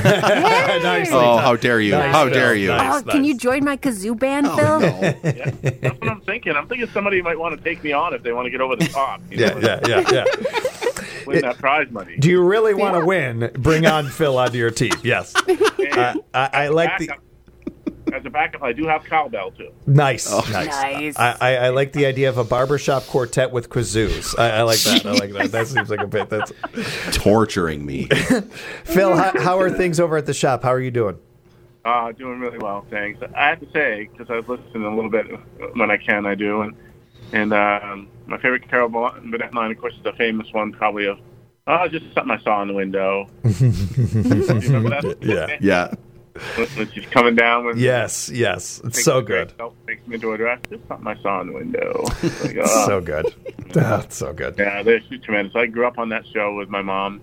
Nice. Oh, how dare you? Nice, How Phil. dare you? Nice. Oh, can you join my kazoo band, Phil? Yeah, that's what I'm thinking. I'm thinking somebody might want to take me on if they want to get over the top. You Yeah, know, yeah, yeah, yeah. Win that prize money. Do you really want to win? Bring on Phil onto your team. Yes. Uh, I, I like the. Backup- As a backup, I do have cowbell too. Nice, Oh. nice. Nice. I, I, I like the idea of a barbershop quartet with kazoos. I, I like that. I like that. That seems like a bit. That's Torturing me. Phil. How, how are things over at the shop? How are you doing? Uh, doing really well, thanks. I have to say, because I was listening a little bit when I can, I do, and and um, my favorite Carol Burnett line, of course, is the famous one, probably of, oh, just something I saw in the window. You remember that? Yeah. Yeah. When, when she's coming down with Yes, yes. It's so good. Takes me to a dress. Just something I saw in the window. Like, oh. So good. Oh, it's so good. Yeah, they're she's tremendous. I grew up on that show with my mom.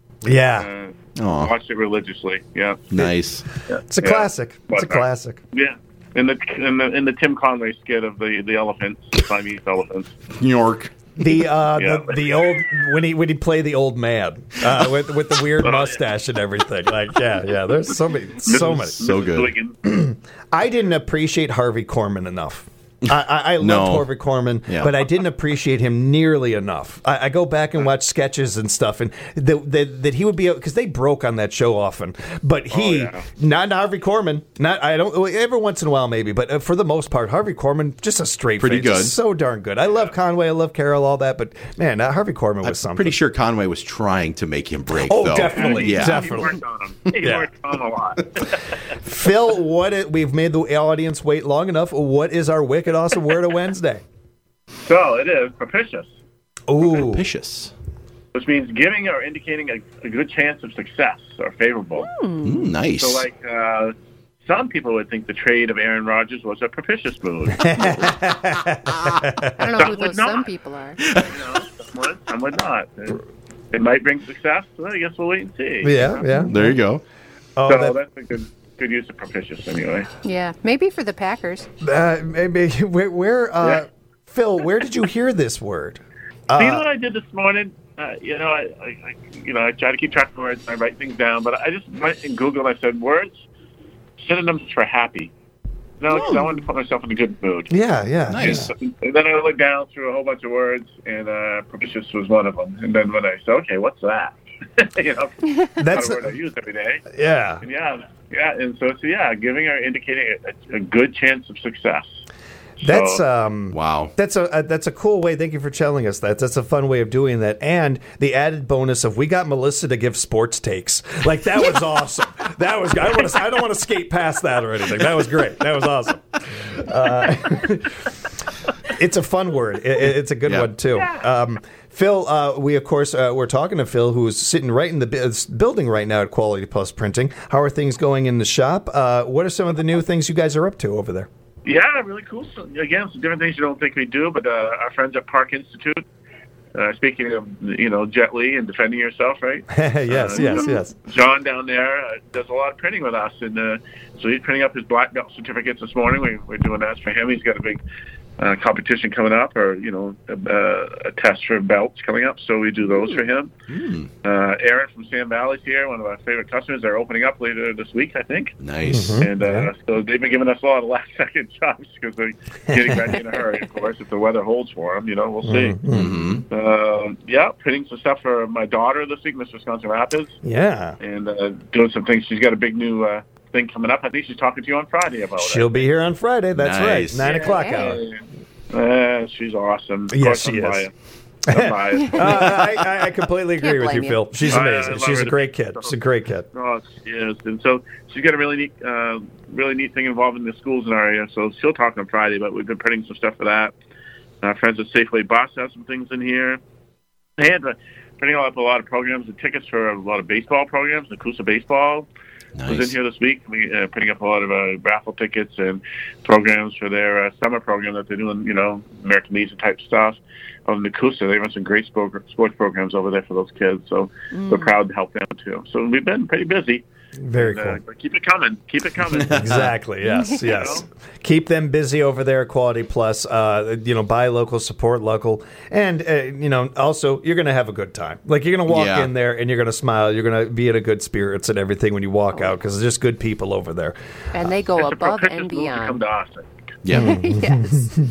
Yeah. Uh, Aw. watched it religiously. Yeah, Nice. It's a Yeah. classic. It's a But, uh, classic. yeah. In the in the in the Tim Conway skit of the the elephants, the Siamese elephants. New York. The uh Yeah. the, the old when he when he played the old man uh, with with the weird Oh, yeah. mustache and everything. Like yeah, yeah. There's so many so many. So good. Wiggins. I didn't appreciate Harvey Korman enough. I, I, I No. loved Harvey Korman, Yeah. but I didn't appreciate him nearly enough. I, I go back and watch sketches and stuff, and that that, that he would be because they broke on that show often. But he, Oh, yeah. not Harvey Korman, not I don't every once in a while maybe, but uh, for the most part, Harvey Korman just a straight Pretty face, good. just so darn good. I love Conway, I love Carol, all that, but man, uh, Harvey Korman was I'm something. pretty sure Conway was trying to make him break, Oh, though. definitely, Yeah. He definitely. worked on him. He Yeah. worked on him a lot. Phil, what it, we've made the audience wait long enough. What is our wicked awesome word of Wednesday? So it is propitious, Ooh, Propitious. which means giving or indicating a, a good chance of success or favorable. Mm, nice. So, like, uh, some people would think the trade of Aaron Rodgers was a propitious move. I don't know Some who would those some not. people are. You know, some would, some would not. It, it might bring success. Well, I guess we'll wait and see. Yeah, yeah. There you go. Oh, So that, that's a good good use of propitious anyway. Yeah, maybe for the Packers. uh, maybe where, where uh, Yeah. Phil, where did you hear this word? So you know Uh, what I did this morning? Uh, you know, I, I, I, you know, I try to keep track of words. And I write things down, but I just went in Google and I said words synonyms for happy. You know, 'cause I wanted to put myself in a good mood. yeah, yeah. Nice. And then I looked down through a whole bunch of words, and uh, propitious was one of them. And then when I said, "Okay, what's that?" you know, That's not a word I use every day. yeah. And yeah, yeah, and so, so yeah, giving or indicating a, a good chance of success. That's So- um Wow. That's a, a that's a cool way. Thank you for telling us that. That's a fun way of doing that, and the added bonus of we got Melissa to give sports takes. Like that was awesome. That was. I don't want to. I don't want to skate past that or anything. That was great. That was awesome. Uh, it's a fun word. It, it- it's a good Yeah. one too. Um, Phil, uh, we of course uh, we're talking to Phil, who's sitting right in the bu- building right now at Quality Plus Printing. How are things going in the shop? Uh, what are some of the new things you guys are up to over there? Yeah, really cool. So, again, some different things you don't think we do, but uh, our friends at Park Institute, uh, speaking of, you know, Jet Li and defending yourself, right? yes, Uh, yes, yes. John down there uh, does a lot of printing with us, and uh, so he's printing up his black belt certificates this morning. We, we're doing that for him. He's got a big uh, competition coming up, or, you know, a, a test for belts coming up, so we do those for him. Mm. Uh, Aaron from Sam Valley's here, one of our favorite customers. They're opening up later this week, I think. Nice. And uh, so they've been giving us a lot of last-second jobs because they're getting ready in a hurry, of course, if the weather holds for them. You know, we'll see. Mm-hmm. Um yeah, printing some stuff for my daughter this week, Miss Wisconsin Rapids, Yeah. and uh, doing some things. She's got a big new uh, thing coming up. I think she's talking to you on Friday about She'll be here on Friday. That's Nice. right. Nine it. o'clock Yeah. hour. Uh, she's awesome. Of Yes, course, she I'm is. biased. I'm biased. Uh, I, I, I completely agree Can't with you, blame Phil. She's I- I amazing. love She's her a to great bits. kid. She's a great kid. Oh, she is, and so she's got a really neat, uh, really neat thing involving the schools in our area. So she'll talk on Friday, but we've been printing some stuff for that. Our friends at Safeway Bus have some things in here. And uh, printing up a lot of programs and tickets for a lot of baseball programs. Nakusa Baseball was in Nice. here this week. We uh, printing up a lot of uh, raffle tickets and programs for their uh, summer program that they're doing. You know, American Legion type stuff. Of Nakusa, they run some great sport, sports programs over there for those kids. So we're proud to help them too. So we've been pretty busy. Very And, cool. uh, but keep it coming. Keep it coming. Exactly. Yes. Yes. Keep them busy over there at Quality Plus. Uh, you know, buy local, support local, and uh, you know, also you're going to have a good time. Like you're going to walk Yeah. in there and you're going to smile. You're going to be in a good spirits and everything when you walk out because there's just good people over there. And they go It's a above propitious and move to come beyond. to us. Yeah. Yes.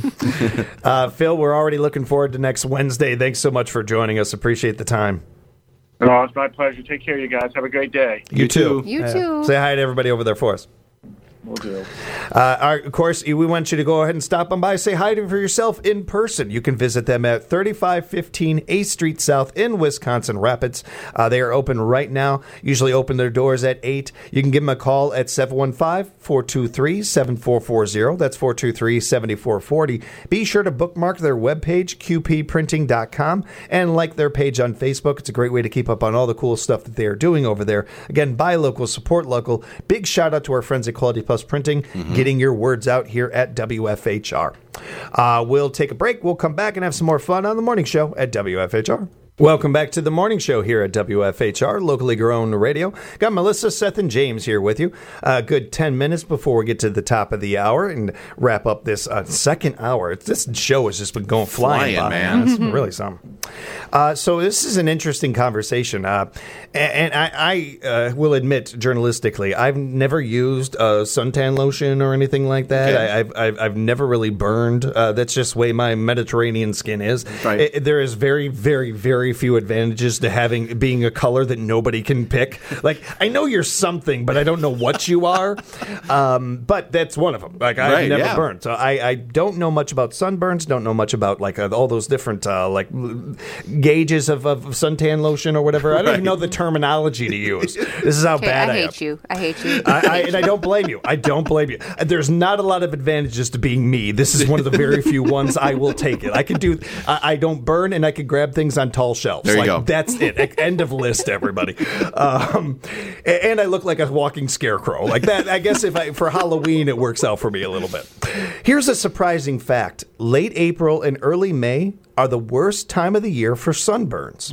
Uh, Phil, we're already looking forward to next Wednesday. Thanks so much for joining us. Appreciate the time. Oh, it's my pleasure. Take care, you guys. Have a great day. You, too. You Yeah. too. Say hi to everybody over there for us. We'll do. Uh, our, of course, we want you to go ahead and stop on by, say hi to for yourself in person. You can visit them at thirty-five fifteen eighth Street South in Wisconsin Rapids. Uh, they are open right now, usually open their doors at eight. You can give them a call at seven one five, four two three, seven four four zero. That's four two three, seven four four zero. Be sure to bookmark their webpage, q p printing dot com, and like their page on Facebook. It's a great way to keep up on all the cool stuff that they are doing over there. Again, buy local, support local. Big shout out to our friends at Quality Plus Printing, mm-hmm. getting your words out here at W F H R. Uh, we'll take a break. We'll come back and have some more fun on the morning show at W F H R. Welcome back to the morning show here at W F H R, locally grown radio. Got Melissa, Seth, and James here with you. A uh, good ten minutes before we get to the top of the hour and wrap up this uh, second hour. This show has just been going flying, Flying, by. man. It's really something. Uh, so this is an interesting conversation. Uh, and, and I, I uh, will admit, journalistically, I've never used uh, suntan lotion or anything like that. Okay. I, I've, I've, I've never really burned. Uh, that's just the way my Mediterranean skin is. Right. It, there is very, very, very few advantages to having being a color that nobody can pick. Like, I know you're something, but I don't know what you are. Um, but that's one of them. Like, I've Right, never yeah. burned. So I, I don't know much about sunburns, don't know much about like uh, all those different uh, like l- gauges of, of suntan lotion or whatever. I don't even know the terminology to use. This is how Okay, bad I I, am. hate you. I hate you. I, I, and I don't blame you. I don't blame you. There's not a lot of advantages to being me. This is one of the very few ones I will take it. I can do. I, I don't burn, and I can grab things on tall shelves. There you like, go. That's it. End of list, everybody. Um, a- and I look like a walking scarecrow. Like that, I guess if I for Halloween, it works out for me a little bit. Here's a surprising fact. Late April and early May are the worst time of the year for sunburns.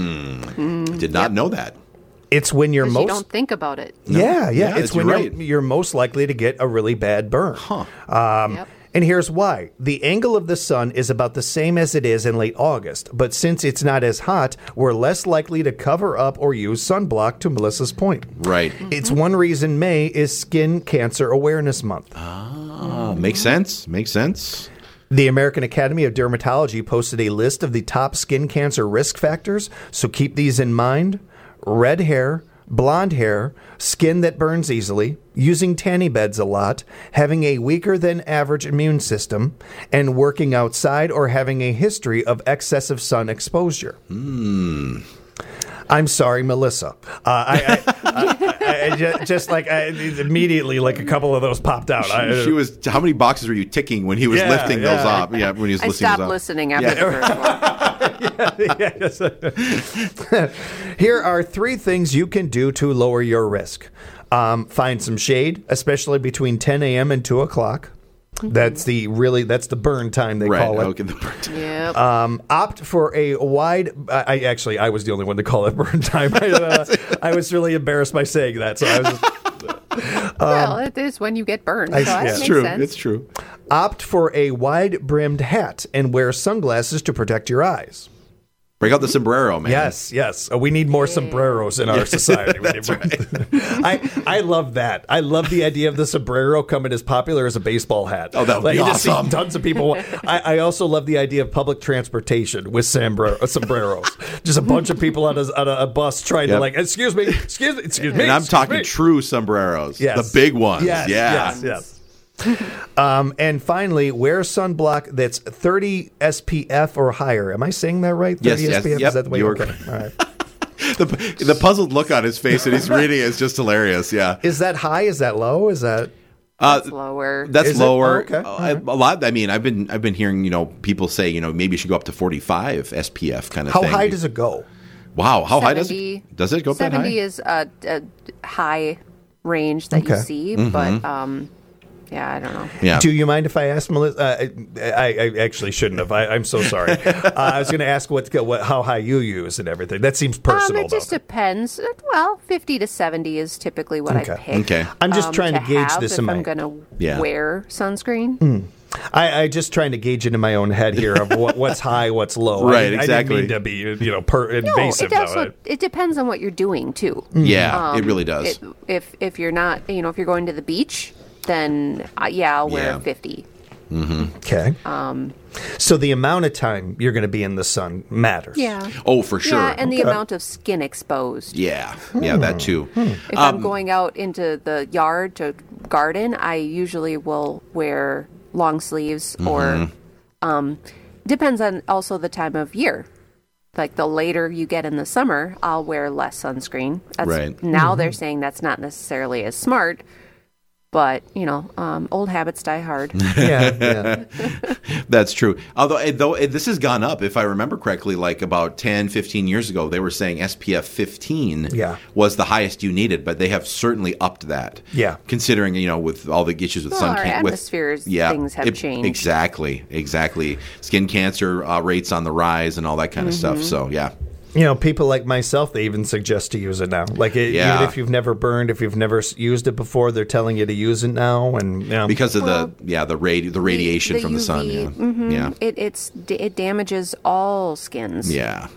Did not know that. It's when you're 'Cause most you don't think about it. Yeah, yeah. Yeah, it's you're when right. you're, you're most likely to get a really bad burn. Huh. Um, Yep. And here's why. The angle of the sun is about the same as it is in late August, but since it's not as hot, we're less likely to cover up or use sunblock, to Melissa's point. Right. It's one reason May is Skin Cancer Awareness Month. Ah, makes sense. Makes sense. The American Academy of Dermatology posted a list of the top skin cancer risk factors, so keep these in mind. Red hair, blonde hair, skin that burns easily, using tanning beds a lot, having a weaker than average immune system, and working outside or having a history of excessive sun exposure. Hmm. I'm sorry, Melissa. Uh, I, I, I, I just, just like I, immediately, like a couple of those popped out. I, She was. How many boxes were you ticking when he was Yeah, lifting those yeah. off? Yeah, when he was I listening stopped those off. listening after Yeah. the first one. Yes. Here are three things you can do to lower your risk. Um, find some shade, especially between ten a.m. and two o'clock. That's the really that's the burn time they Right. call it. Okay. The burnt. Yep. Um, opt for a wide. I, I actually I was the only one to call it burn time. I, uh, I was really embarrassed by saying that, so I was. Just, well, it is when you get burned. I- so that yeah. makes It's true. sense. It's true. opt for a wide brimmed hat and wear sunglasses to protect your eyes. Break out the sombrero, man. Yes, yes. Uh, we need more sombreros in our society. We need more- I, I love that. I love the idea of the sombrero coming as popular as a baseball hat. Oh, that would like, be you just see awesome. tons of people. I, I also love the idea of public transportation with sombre- uh, sombreros. Just a bunch of people on a, on a, a bus trying Yep. to like, excuse me, excuse me, excuse me. And I'm excuse talking me. true sombreros. Yes. The big ones. Yes, yeah. yes, yes. um, and finally, wear sunblock that's thirty S P F or higher. Am I saying that right? Yes, thirty yes, S P F? yep, Is that the way you you're were- okay. All right. The, the puzzled look on his face and he's reading it is just hilarious. Yeah. Is that high? Is that low? Is that Uh, It's lower. That's Is it? lower. Oh, okay. Uh, All right. A lot. I mean, I've been I've been hearing you know people say you know maybe you should go up to forty-five S P F kind of how thing. high does it go? Wow, how high does seventy it? Does it go up that seventy high? is a, a high range that Okay. you see, but um, yeah, I don't know. Yeah. Do you mind if I ask Melissa? Uh, I, I, I actually shouldn't have. I, I'm so sorry. uh, I was going to ask what, what how high you use and everything. That seems Um, personal. it just though. depends. Well, fifty to seventy is typically what Okay. I pick. Okay. I'm just um, trying to, gauge have this if in my. I'm going to Yeah. wear sunscreen. I, I just trying to gauge it in my own head here of what, what's high, what's low. I Right, didn't- exactly. I didn't mean to be you know per, No, invasive. it also though. it depends on what you're doing too. Yeah, it Um, really does. It, if if you're not, you know, if you're going to the beach, then uh, yeah, I'll wear Yeah. fifty. Okay. Um, so the amount of time you're going to be in the sun matters. Yeah. oh, for sure. Yeah, and the Okay. amount of skin exposed. yeah, yeah, that too. If I'm going out into the yard to garden, I usually will wear long sleeves or um, depends on also the time of year. Like the later you get in the summer, I'll wear less sunscreen. That's, Right. Now they're saying that's not necessarily as smart, but you know, um, old habits die hard. Yeah. yeah. That's true. Although, eh, though eh, this has gone up, if I remember correctly, like about ten, fifteen years ago, they were saying S P F fifteen Yeah. was the highest you needed, but they have certainly upped that. Yeah. Considering, you know, with all the issues with Well, sun our can- with atmospheres, yeah, things have it- changed. Exactly, exactly. Skin cancer uh, rates on the rise and all that kind of Mm-hmm. stuff. So, yeah. You know, people like myself, they even suggest to use it now. Like, it, Yeah. even if you've never burned, if you've never s- used it before, they're telling you to use it now. And you know, Because of Well, the yeah the radi- the radiation the from the sun. U V, Yeah. mhm, yeah. It it's it damages all skins. Yeah.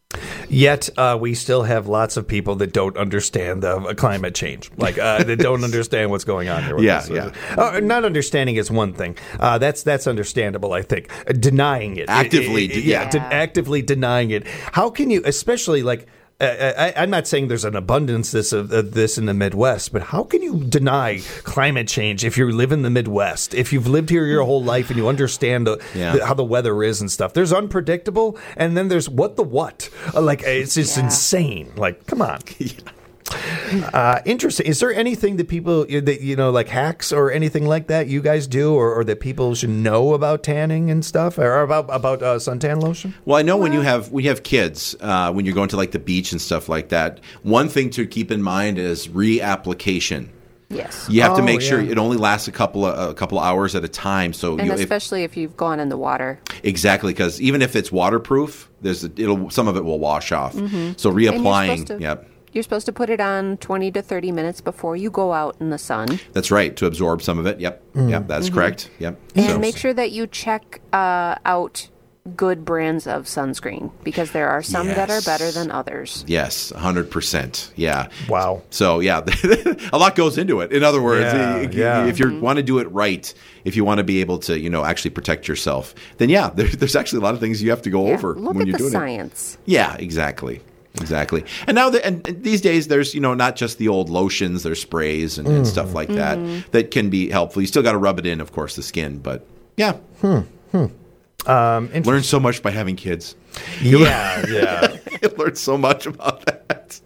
Yet uh, we still have lots of people that don't understand uh, climate change. Like uh, they don't understand what's going on here. With Yeah, this. yeah. Uh, not understanding is one thing. Uh, that's that's understandable. I think uh, denying it Actively, it- it- yeah. yeah, de- actively denying it. How can you, especially like. Uh, I, I'm not saying there's an abundance this of, of this in the Midwest, but how can you deny climate change if you live in the Midwest? If you've lived here your whole life and you understand the, Yeah. the, how the weather is and stuff, there's unpredictable, and then there's what the what. Uh, Like it's just Yeah. insane. Like, come on. Uh, interesting. Is there anything that people that you know, like hacks or anything like that, you guys do, or, or that people should know about tanning and stuff, or about about uh, suntan lotion? Well, I know when you have when you have kids, uh, when you're going to like the beach and stuff like that, one thing to keep in mind is reapplication. Yes. You have to Oh, make sure yeah. it only lasts a couple of a couple of hours at a time. So And you, if, especially if you've gone in the water. exactly, because even if it's waterproof, there's a, it'll some of it will wash off. So And you're reapplying, supposed to- yep, You're supposed to put it on twenty to thirty minutes before you go out in the sun. that's right, to absorb some of it. Yep, yep, that's correct. Yep. And So- make sure that you check uh, out good brands of sunscreen, because there are some that are Yes. better than others. Yes, one hundred percent. Yeah. Wow. So, yeah, a lot goes into it. In other words, Yeah, i- i- yeah. if you want to do it right, if you want to be able to, you know, actually protect yourself, then, yeah, there, there's actually a lot of things you have to go Yeah, over look when at you're the doing it. science. Yeah, exactly. Exactly. And now, the, and these days, there's, you know, not just the old lotions, there's sprays and, and stuff like that that can be helpful. You still got to rub it in, of course, the skin, but yeah. Um, int- Learn so much by having kids. yeah, yeah. You learn so much about that.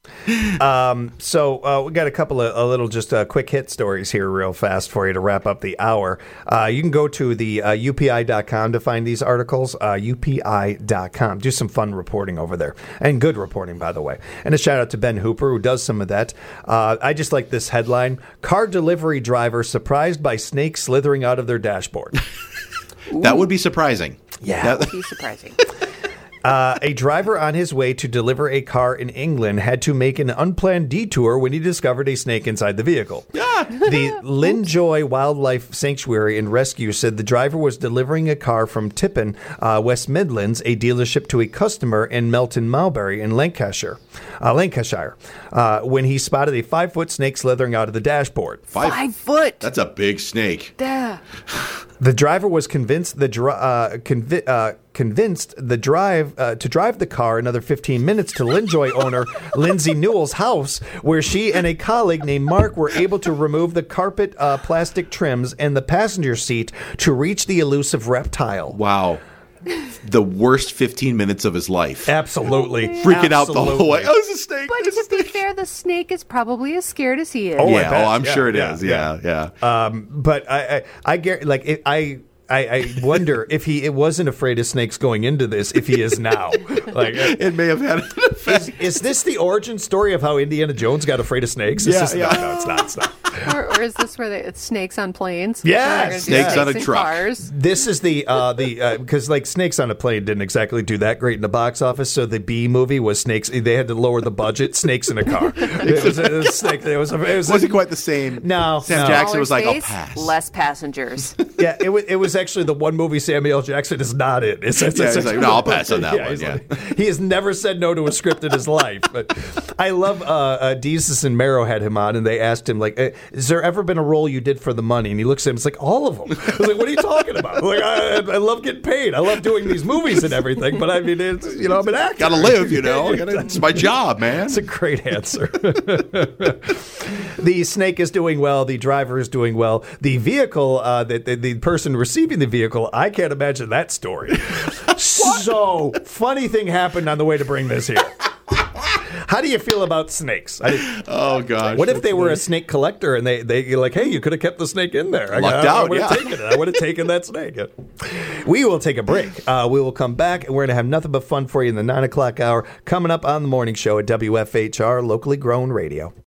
So uh, we got a couple of a little just uh, quick hit stories here real fast for you to wrap up the hour. Uh, you can go to the uh, U P I dot com to find these articles, uh, U P I dot com. Do some fun reporting over there, and good reporting, by the way. And a shout out to Ben Hooper, who does some of that. Uh, I just like this headline: Car delivery driver surprised by snakes slithering out of their dashboard. That would be surprising. Yeah. That- Be surprising. Uh, a driver on his way to deliver a car in England had to make an unplanned detour when he discovered a snake inside the vehicle. The Linjoy Wildlife Sanctuary and Rescue said the driver was delivering a car from Tippin, uh, West Midlands, a dealership, to a customer in Melton Mulberry in Lancashire, uh, Lancashire, uh, when he spotted a five-foot snake slithering out of the dashboard. Five, Five foot. That's a big snake. Duh. The driver was convinced the dri- uh, convi- uh, convinced the drive uh, to drive the car another fifteen minutes to Linjoy owner Lindsay Newell's house, where she and a colleague named Mark were able to remove the carpet uh, plastic trims and the passenger seat to reach the elusive reptile. Wow. The worst fifteen minutes of his life. Absolutely, Freaking out the whole Absolutely. way. Oh, it's a snake. But it's a to be snake. fair, the snake is probably as scared as he is. Oh, I yeah, bet. oh, I'm Yeah, sure it yeah, is. Yeah, yeah. Um, but I, I, I get like it, I. I, I wonder if he it wasn't afraid of snakes going into this, if he is now. Like, It may have had an effect. is, is this the origin story of how Indiana Jones got afraid of snakes? Is Yeah, this, yeah. No, no, it's not. It's not. Or, or is this where they, it's snakes on planes? Yes, They're gonna do Snakes on a in truck. Cars. This is the uh, the because like Snakes on a Plane didn't exactly do that great in the box office. So the B movie was Snakes. They had to lower the budget. Snakes in a car. It was, it was snake. It was. It was. It wasn't quite the same. No, Sam no. Jackson Smaller was like, I'll space, pass. less passengers. Yeah, it was. It was actually the one movie Samuel L. Jackson is not in. It's, it's, Yeah, it's he's like, no, I'll pass on that one, he's yeah. like- he has never said no to a script in his life. But I love uh, uh, Desus and Mero had him on, and they asked him like, uh, "Has there ever been a role you did for the money?" And he looks at him, it's like all of them. I was like, "What are you talking about?" Like, I, I love getting paid. I love doing these movies and everything. But I mean, it's, you know, I'm an actor. Gotta live, you know. Gotta- it's my job, man. That's a great answer. The snake is doing well. The driver is doing well. The vehicle, uh, the, the, the person receiving the vehicle, I can't imagine that story. So, funny thing happened on the way to bring this here. How do you feel about snakes? I, Oh, gosh. what if that's they were a funny. snake collector and they, they you're like, hey, you could have kept the snake in there. I- Lucked I, I out, would have yeah. taken it. I would have taken that snake. We will take a break. Uh, we will come back, and we're going to have nothing but fun for you in the nine o'clock hour coming up on the morning show at W F H R, locally grown radio.